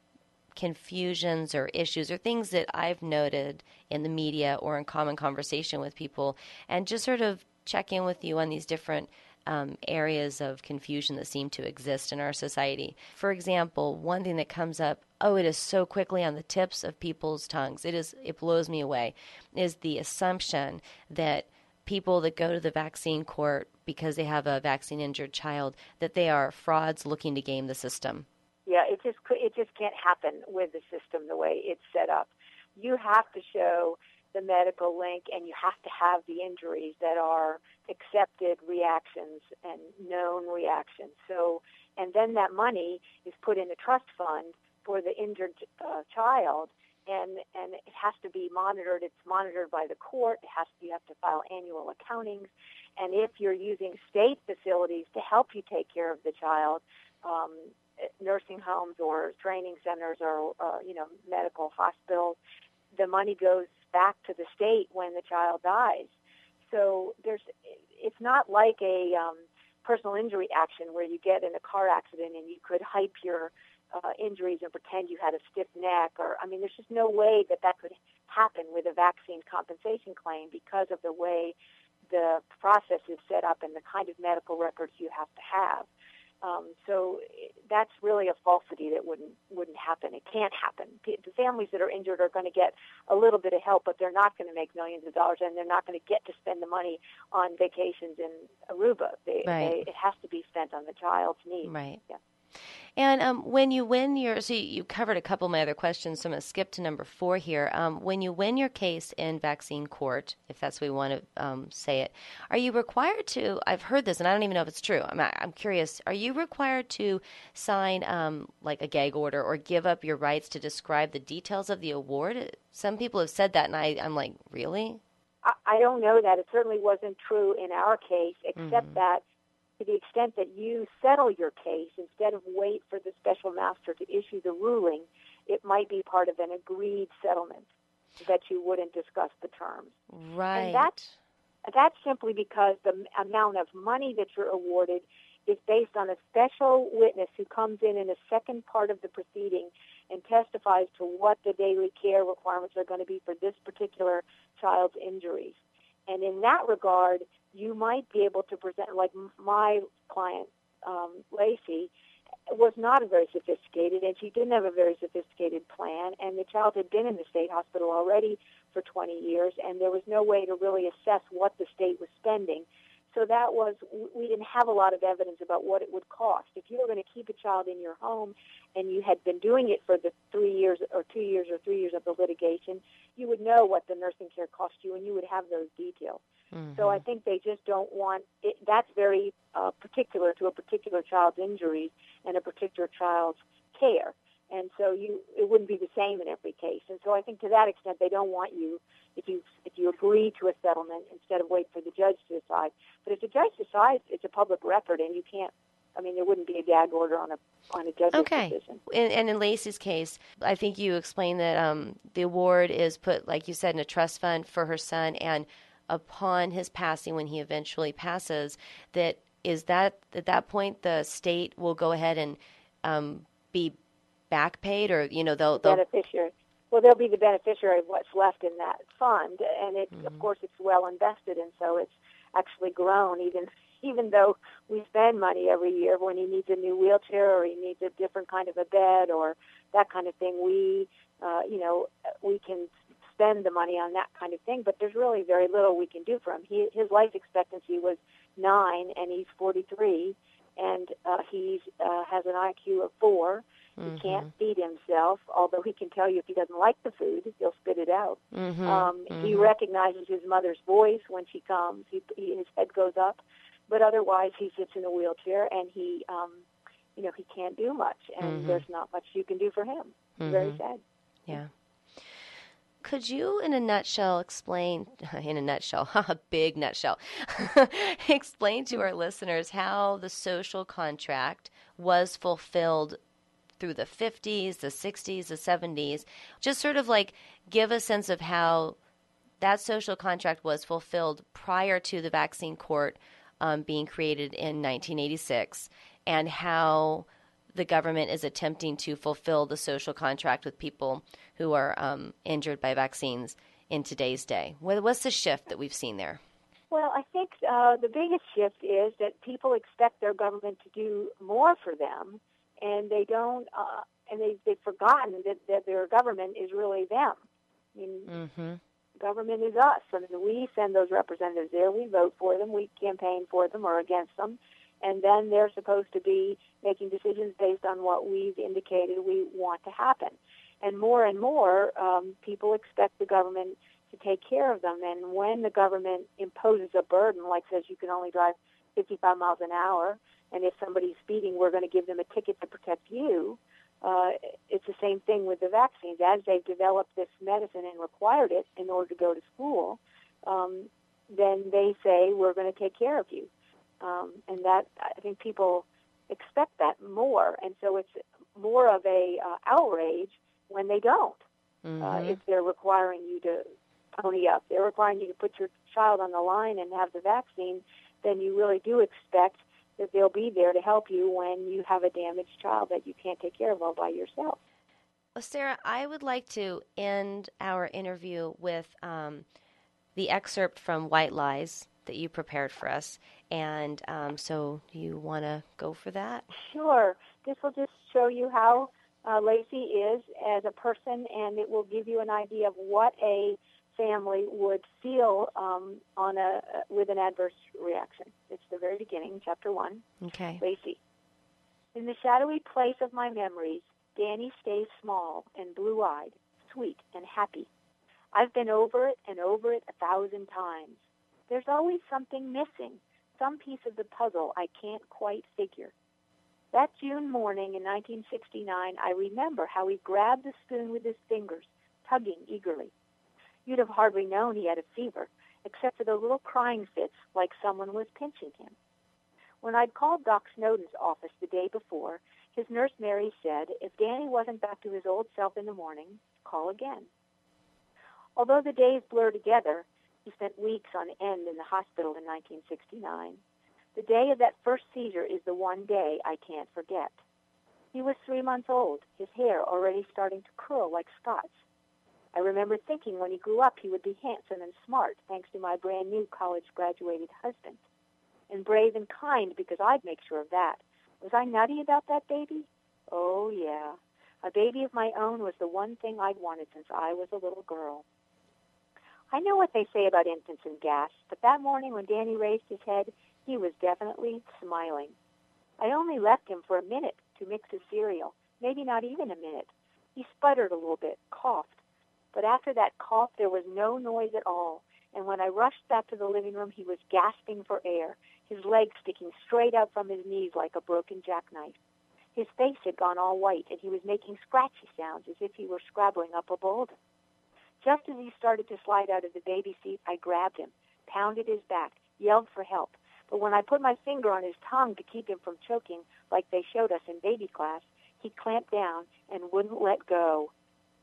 confusions or issues or things that I've noted in the media or in common conversation with people, and just sort of check in with you on these different Um, areas of confusion that seem to exist in our society. For example, one thing that comes up, oh, it is so quickly on the tips of people's tongues, it is, it blows me away, is the assumption that people that go to the vaccine court because they have a vaccine-injured child, that they are frauds looking to game the system.
Yeah, it just it just can't happen with the system the way it's set up. You have to show the medical link, and you have to have the injuries that are accepted reactions and known reactions. So, and then that money is put in a trust fund for the injured uh, child, and and it has to be monitored. It's monitored by the court. It has to, you have to file annual accountings, and if you're using state facilities to help you take care of the child, um, nursing homes or training centers or uh, you know medical hospitals, the money goes back to the state when the child dies. So there's, it's not like a um, personal injury action where you get in a car accident and you could hype your uh, injuries and pretend you had a stiff neck. Or I mean, there's just no way that that could happen with a vaccine compensation claim because of the way the process is set up and the kind of medical records you have to have. Um, so that's really a falsity that wouldn't wouldn't happen. It can't happen. The families that are injured are going to get a little bit of help, but they're not going to make millions of dollars, and they're not going to get to spend the money on vacations in Aruba. They,
right.
they, it has to be spent on the child's needs.
Right.
Yeah.
And um, when you win your, so you covered a couple of my other questions, so I'm going to skip to number four here. Um, when you win your case in vaccine court, if that's the way we want to um, say it, are you required to, I've heard this, and I don't even know if it's true, I'm, I'm curious, are you required to sign um, like a gag order or give up your rights to describe the details of the award? Some people have said that, and I, I'm like, really?
I, I don't know that. It certainly wasn't true in our case, except
Mm-hmm.
that to the extent that you settle your case, instead of wait for the special master to issue the ruling, it might be part of an agreed settlement that you wouldn't discuss the terms.
Right.
And that's, that's simply because the amount of money that you're awarded is based on a special witness who comes in in a second part of the proceeding and testifies to what the daily care requirements are going to be for this particular child's injuries. And in that regard, you might be able to present, like my client, um, Lacey, was not a very sophisticated, and she didn't have a very sophisticated plan, and the child had been in the state hospital already for twenty years, and there was no way to really assess what the state was spending. So that was, we didn't have a lot of evidence about what it would cost. If you were going to keep a child in your home and you had been doing it for the three years or two years or three years of the litigation, you would know what the nursing care cost you, and you would have those details. Mm-hmm. So I think they just don't want it. That's very uh, particular to a particular child's injuries and a particular child's care. And so you, it wouldn't be the same in every case. And so I think to that extent, they don't want you, if you if you agree to a settlement, instead of wait for the judge to decide. But if the judge decides, it's a public record, and you can't, I mean, there wouldn't be a gag order on a on a judge's
okay.
decision.
And, and in Lacey's case, I think you explained that um, the award is put, like you said, in a trust fund for her son, and upon his passing, when he eventually passes, that is that at that point the state will go ahead and um, be back paid, or you know they'll, they'll
beneficiary. Well, they'll be the beneficiary of what's left in that fund, and it, mm-hmm. of course, it's well invested, and so it's actually grown. Even even though we spend money every year when he needs a new wheelchair or he needs a different kind of a bed or that kind of thing, we uh, you know we can spend the money on that kind of thing, but there's really very little we can do for him. He, his life expectancy was nine, and he's forty-three, and uh, he uh, has an I Q of four. Mm-hmm. He can't feed himself, although he can tell you if he doesn't like the food, he'll spit it out. Mm-hmm. Um, mm-hmm. He recognizes his mother's voice when she comes. He, he, his head goes up, but otherwise he sits in a wheelchair, and he, um, you know, he can't do much, and mm-hmm. there's not much you can do for him. Mm-hmm. Very sad.
Yeah. Could you, in a nutshell, explain, in a nutshell, a big nutshell, explain to our listeners how the social contract was fulfilled through the fifties, the sixties, the seventies, just sort of like give a sense of how that social contract was fulfilled prior to the vaccine court um, being created in nineteen eighty-six, and how the government is attempting to fulfill the social contract with people who are um, injured by vaccines in today's day. What's the shift that we've seen there?
Well, I think uh, the biggest shift is that people expect their government to do more for them, and they don't, uh, and they, they've forgotten that, that their government is really them. I mean, mm-hmm. government is us. I mean, we send those representatives there. We vote for them. We campaign for them or against them. And then they're supposed to be making decisions based on what we've indicated we want to happen. And more and more, um, people expect the government to take care of them. And when the government imposes a burden, like says you can only drive fifty-five miles an hour, and if somebody's speeding, we're going to give them a ticket to protect you, uh, it's the same thing with the vaccines. As they've developed this medicine and required it in order to go to school, um, then they say, we're going to take care of you. Um, and that, I think people expect that more, and so it's more of a uh, outrage when they don't. Mm-hmm. Uh, if they're requiring you to pony up, they're requiring you to put your child on the line and have the vaccine, then you really do expect that they'll be there to help you when you have a damaged child that you can't take care of all by yourself.
Well, Sarah, I would like to end our interview with um, the excerpt from White Lies that you prepared for us. And um, so you want to go for that?
Sure. This will just show you how uh, Lacey is as a person, and it will give you an idea of what a family would feel um, on a uh, with an adverse reaction. It's the very beginning, chapter one.
Okay.
Lacey. In the shadowy place of my memories, Danny stays small and blue-eyed, sweet and happy. I've been over it and over it a thousand times. There's always something missing, some piece of the puzzle I can't quite figure. That June morning in nineteen sixty-nine, I remember how he grabbed the spoon with his fingers, tugging eagerly. You'd have hardly known he had a fever, except for the little crying fits like someone was pinching him. When I'd called Doc Snowden's office the day before, his nurse Mary said if Danny wasn't back to his old self in the morning, call again. Although the days blur together, he spent weeks on end in the hospital in nineteen sixty-nine. The day of that first seizure is the one day I can't forget. He was three months old, his hair already starting to curl like Scott's. I remember thinking when he grew up he would be handsome and smart, thanks to my brand-new college-graduated husband. And brave and kind, because I'd make sure of that. Was I nutty about that baby? Oh, yeah. A baby of my own was the one thing I'd wanted since I was a little girl. I know what they say about infants and gas, but that morning when Danny raised his head, he was definitely smiling. I only left him for a minute to mix his cereal, maybe not even a minute. He sputtered a little bit, coughed. But after that cough, there was no noise at all, and when I rushed back to the living room, he was gasping for air, his legs sticking straight out from his knees like a broken jackknife. His face had gone all white, and he was making scratchy sounds as if he were scrabbling up a boulder. Just as he started to slide out of the baby seat, I grabbed him, pounded his back, yelled for help. But when I put my finger on his tongue to keep him from choking, like they showed us in baby class, he clamped down and wouldn't let go.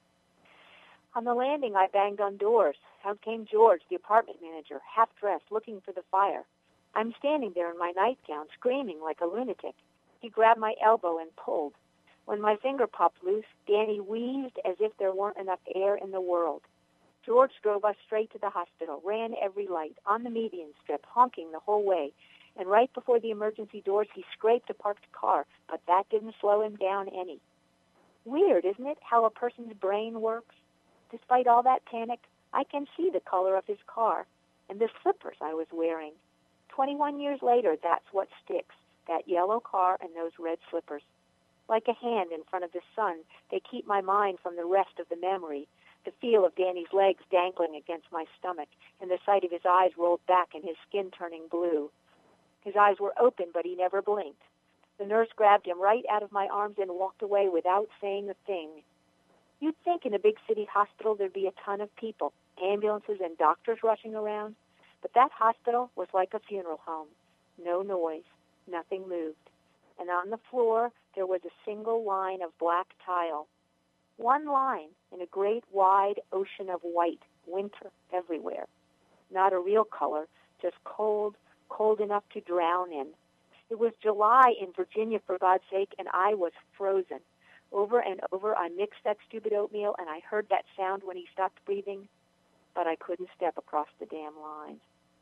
On the landing, I banged on doors. Out came George, the apartment manager, half-dressed, looking for the fire. I'm standing there in my nightgown, screaming like a lunatic. He grabbed my elbow and pulled. When my finger popped loose, Danny wheezed as if there weren't enough air in the world. George drove us straight to the hospital, ran every light, on the median strip, honking the whole way. And right before the emergency doors, he scraped a parked car, but that didn't slow him down any. Weird, isn't it, how a person's brain works? Despite all that panic, I can see the color of his car and the slippers I was wearing. Twenty-one years later, that's what sticks, that yellow car and those red slippers. Like a hand in front of the sun, they keep my mind from the rest of the memory, the feel of Danny's legs dangling against my stomach and the sight of his eyes rolled back and his skin turning blue. His eyes were open, but he never blinked. The nurse grabbed him right out of my arms and walked away without saying a thing. You'd think in a big city hospital there'd be a ton of people, ambulances and doctors rushing around, but that hospital was like a funeral home. No noise, nothing moved. And on the floor there was a single line of black tile. One line in a great wide ocean of white, winter everywhere. Not a real color, just cold, cold enough to drown in. It was July in Virginia, for God's sake, and I was frozen. Over and over, I mixed that stupid oatmeal, and I heard that sound when he stopped breathing, but I couldn't step across the damn line.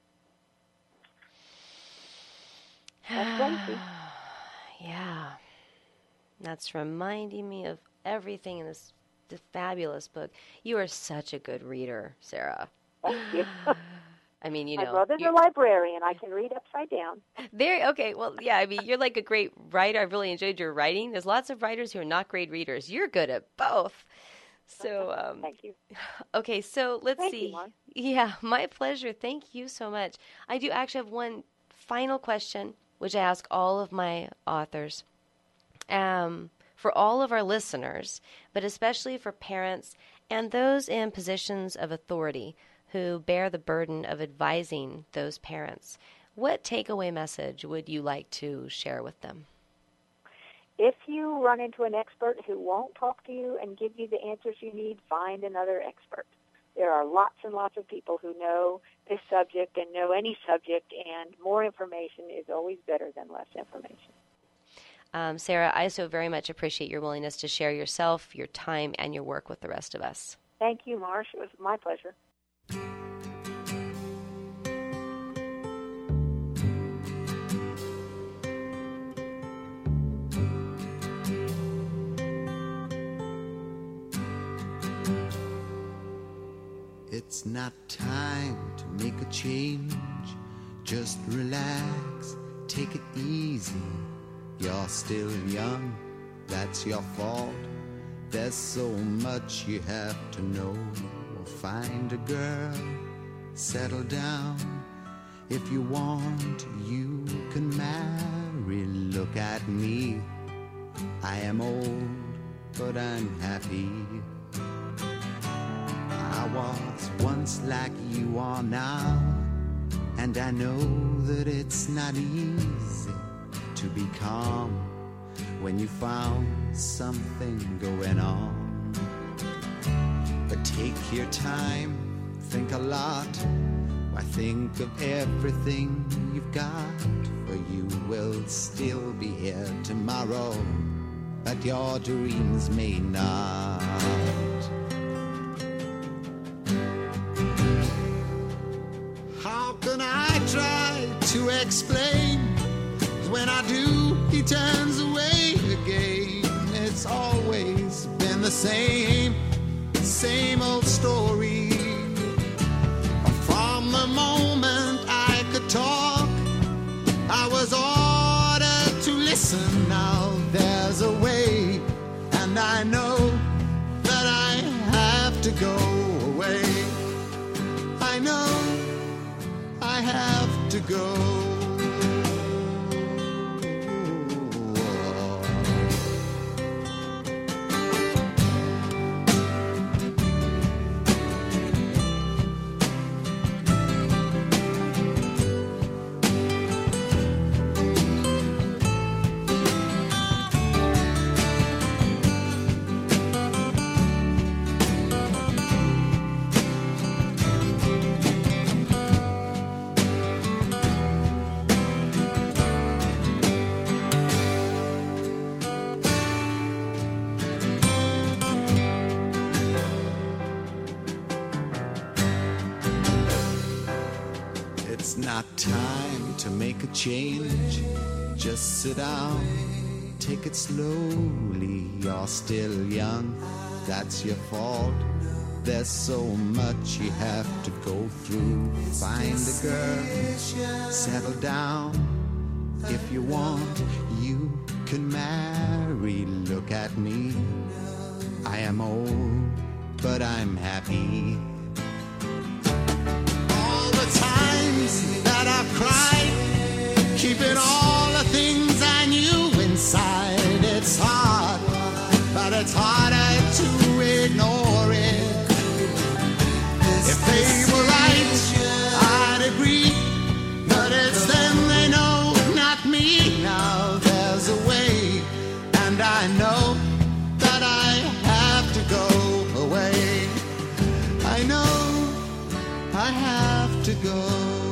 That's crazy.
Yeah. That's reminding me of everything in this, this fabulous book. You are such a good reader, Sarah.
Thank you.
I mean, you
My
know.
My brother's a librarian. I can read upside down.
There, okay. Well, yeah, I mean, you're like a great writer. I've really enjoyed your writing. There's lots of writers who are not great readers. You're good at both. So, um,
thank you.
Okay, so let's
Thank
see.
You, Mark.
Yeah, my pleasure. Thank you so much. I do actually have one final question, which I ask all of my authors. Um, for all of our listeners, but especially for parents and those in positions of authority who bear the burden of advising those parents, what takeaway message would you like to share with them?
If you run into an expert who won't talk to you and give you the answers you need, find another expert. There are lots and lots of people who know this subject and know any subject, and more information is always better than less information.
Um, Sarah, I so very much appreciate your willingness to share yourself, your time, and your work with the rest of us.
Thank you, Marsh. It was my pleasure.
It's not time to make a change. Just relax, take it easy. you're still young, that's your fault. There's so much you have to know. Find a girl, settle down. If you want, you can marry. Look at me, I am old, but I'm happy. I was once like you are now, and I know that it's not easy to be calm when you found something going on. But take your time, think a lot. Why, think of everything you've got, for you will still be here tomorrow, but your dreams may not. How can I try to explain? When I do, he turns away again. It's always been the same, same old story. From the moment I could talk, I was ordered to listen. Now there's a way, and I know that I have to go away. I know I have to go. It's not time to make a change. Just sit down, take it slowly. You're still young, that's your fault. There's so much you have to go through. Find a girl, settle down. If you want, you can marry. Look at me, I am old, but I'm happy. All the times that I've cried, keeping all the things I knew inside. It's hard, but it's harder to ignore it. If they were right, I'd agree, but it's them they know, not me. Now there's a way, and I know that I have to go away. I know I have to go.